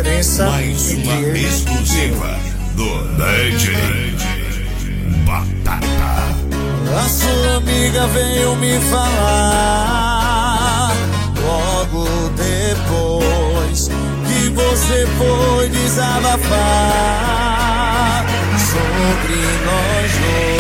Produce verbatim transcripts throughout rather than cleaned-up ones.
diferença. Mais uma exclusiva do D J Batata. A sua amiga veio me falar logo depois que você foi desabafar sobre nós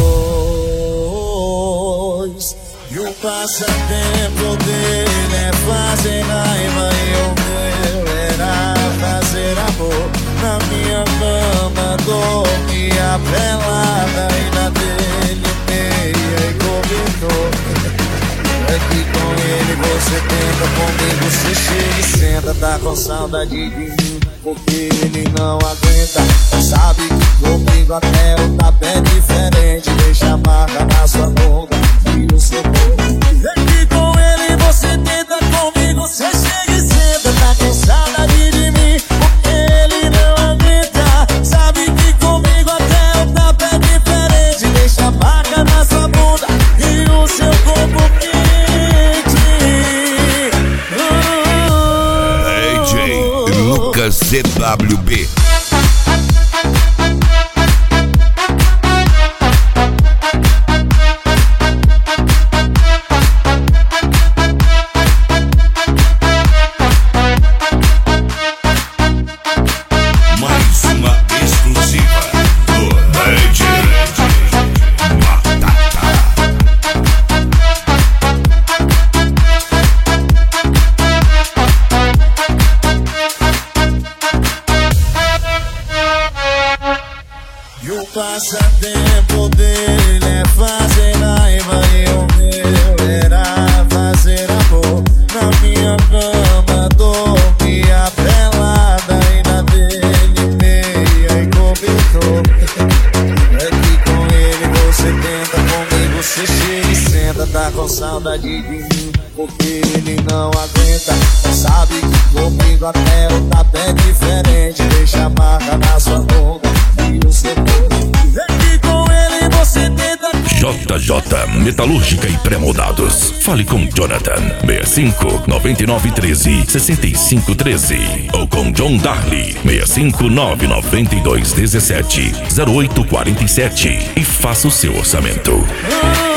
dois. E o passatempo dele é fazer raiva e o meu era fazer amor. Na minha cama dormia pelada e na dele meia e cobertor. É que com ele você tenta, comigo você chega e senta. Tá com saudade de mim porque ele não aguenta. Sabe que comigo até o tapé é diferente. Deixa a marca na sua bunda e o seu corpo. É que com ele você tenta, comigo você chega e senta. Tá com saudade de mim porque ele não aguenta. Sabe que comigo até o tapé é diferente. Deixa a marca na sua bunda e o seu corpo quente. D J Lucas C W B. Mais uma exclusiva do D J Batata. E o passatempo dele é fazer raiva e o meu era fazer amor. Na minha cama dormia pelada e na dele meia e cobertor. É que com ele você tenta, comigo você chega e senta. Tá com saudade de mim porque ele não aguenta. Sabe que comigo até o tapé é diferente. Deixa a marca na sua bunda e o seu corpo. É que com ele você tenta. J J Metalúrgica e Pré-moldados. Fale com Jonathan seis cinco nove nove um três seis cinco um três ou com John Darley seis cinco nove nove dois um sete zero oito quatro sete e faça o seu orçamento. Ah,